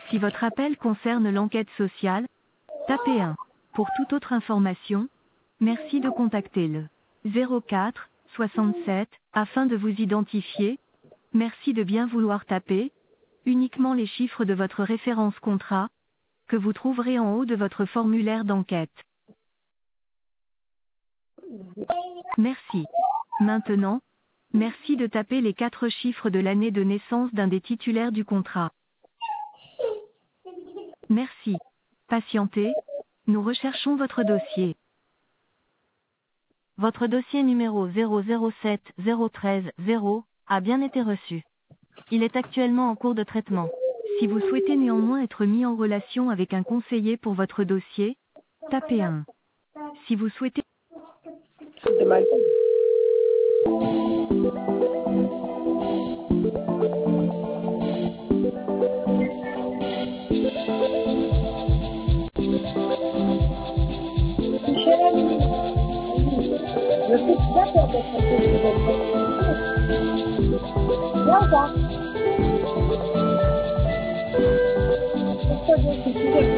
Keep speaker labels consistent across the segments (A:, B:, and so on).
A: Si votre appel concerne l'enquête sociale, tapez 1. Pour toute autre information, merci de contacter le 04 67 afin de vous identifier. Merci de bien vouloir taper uniquement les chiffres de votre référence contrat que vous trouverez en haut de votre formulaire d'enquête. Merci. Maintenant, merci de taper les 4 chiffres de l'année de naissance d'un des titulaires du contrat. Merci. Patientez, nous recherchons votre dossier. Votre dossier numéro 007 013 0 a bien été reçu. Il est actuellement en cours de traitement. Si vous souhaitez néanmoins être mis en relation avec un conseiller pour votre dossier, tapez 1. Si vous souhaitez...
B: C'est mal. Je suis d'accord d'être un peu là ou pas? Pourquoi je suis fidèle?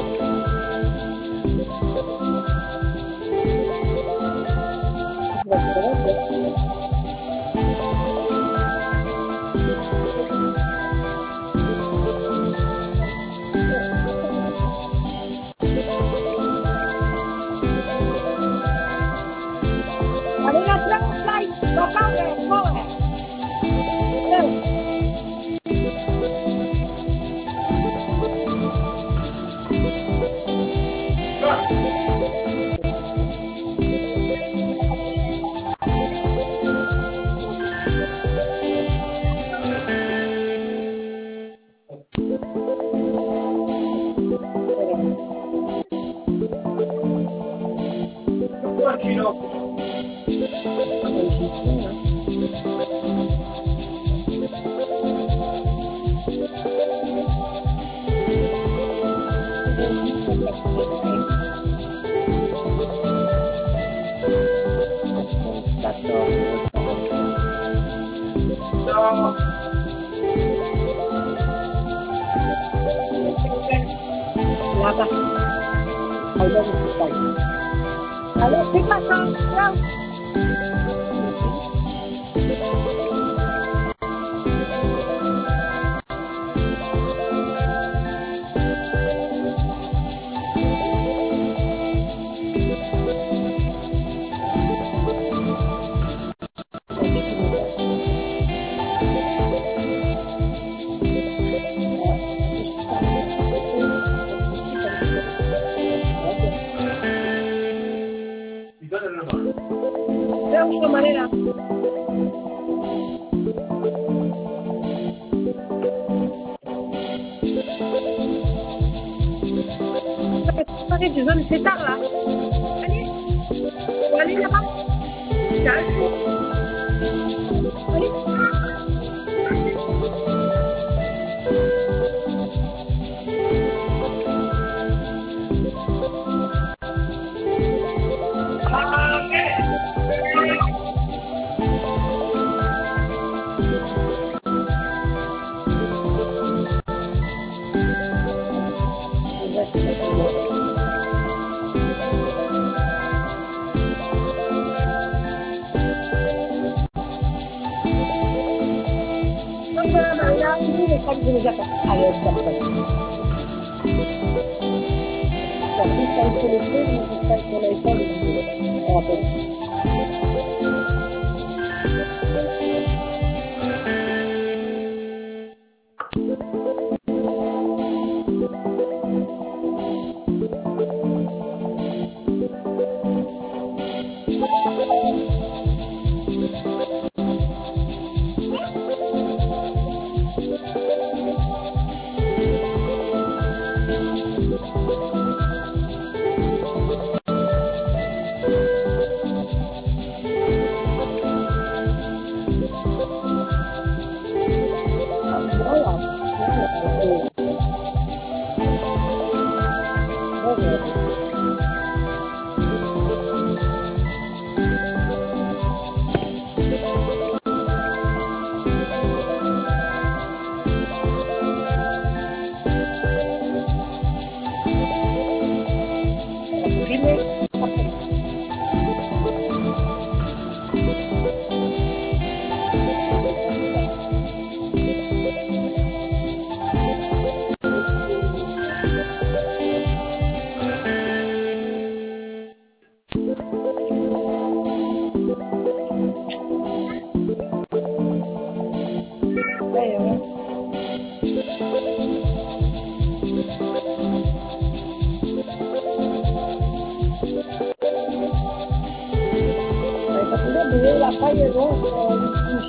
B: Allez, la place, là, il va pas vers moi. Là-bas. Allez, c'est pas ça. De alguna manera. C'est zone, c'est tard là. Allez, on va aller là-bas. Allez. paille rose,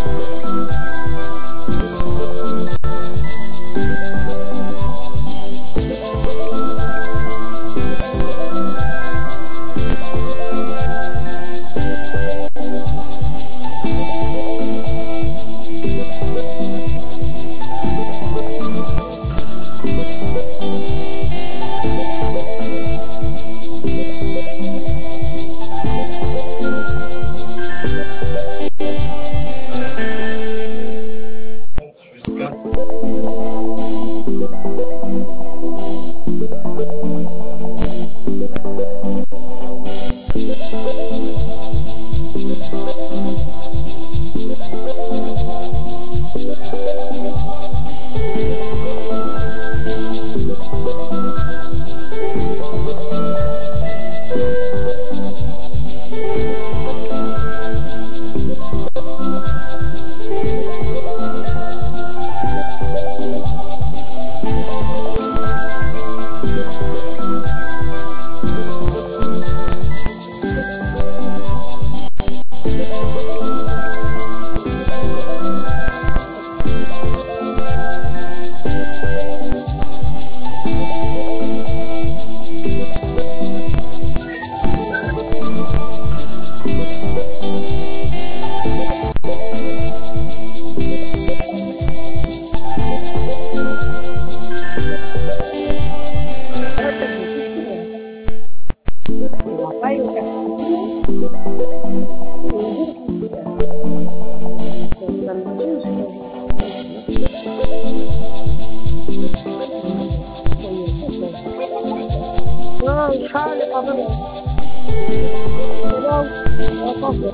B: Non, il fa le parole.